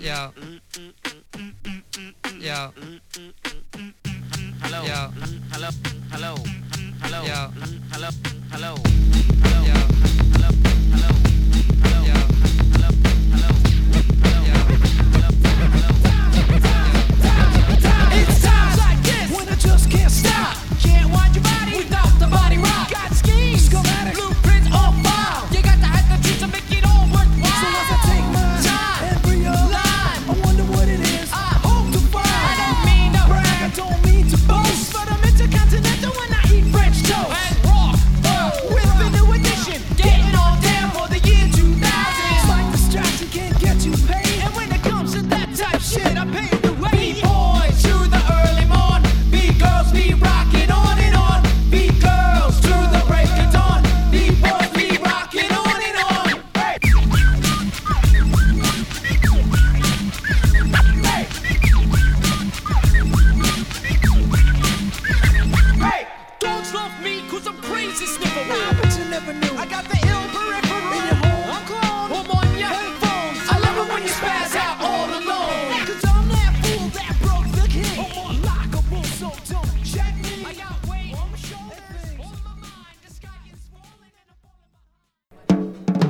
Yo. Yo. Hello. Yo. Hello. Hello. Hello. Yo. Hello. Hello. Yo. Hello. Hello. Yo. Hello. Hello. It's times like this when I just can't stop. Can't wind your body without the body rock. Got schemes, schematic, blueprints on file. You got to have the truth to make it all worthwhile. So as I take my time and realize, I wonder what it is I hope to find. I don't mean to brag, I don't mean to boast, but I'm intercontinental when I eat French toast and rock with the new edition, getting on down for the year 2000. It's like distraction can't get you paid, and when it comes to that type shit, I pay the way. B-boys through the early morn, B-girls be rocking on and on, B-girls through the break of dawn, B-boys be rocking on and on. Hey. Hey. Dogs love me 'cause I'm crazy sniffer. Nah, but you never knew. I got the ill peripheral. In your home, I'm clone. Home on your headphones. I love it when you spaz out all alone. 'Cause I'm that fool that broke the king. I'm unlockable, so don't check me. I got weight on my shoulders, on my mind. The sky is falling and I'm falling behind.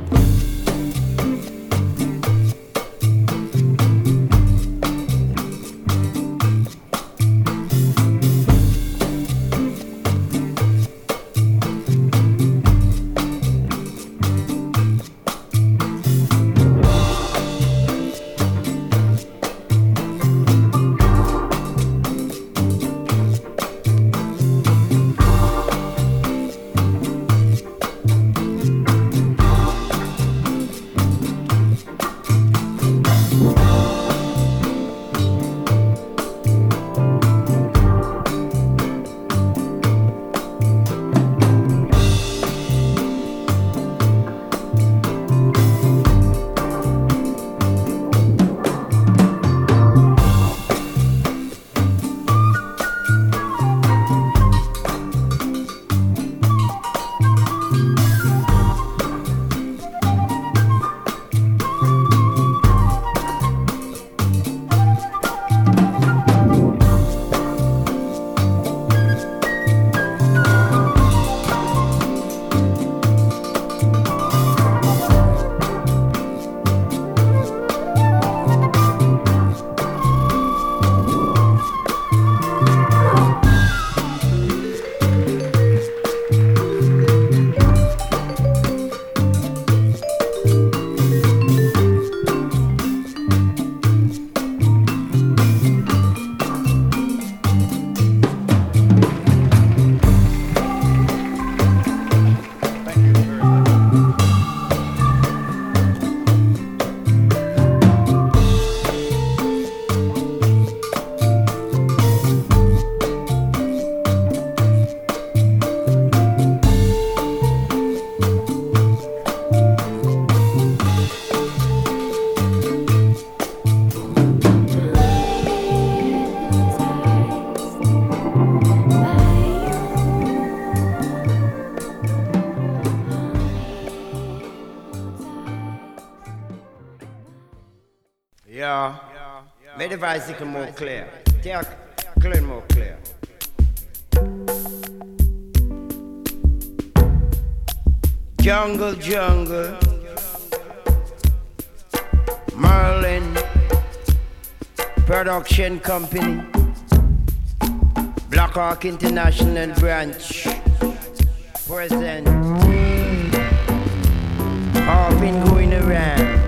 Yeah, make the voice more clear. Take clear more clear. Jungle, jungle, Merlin Production Company, Black Hawk International Branch, present. All been going around.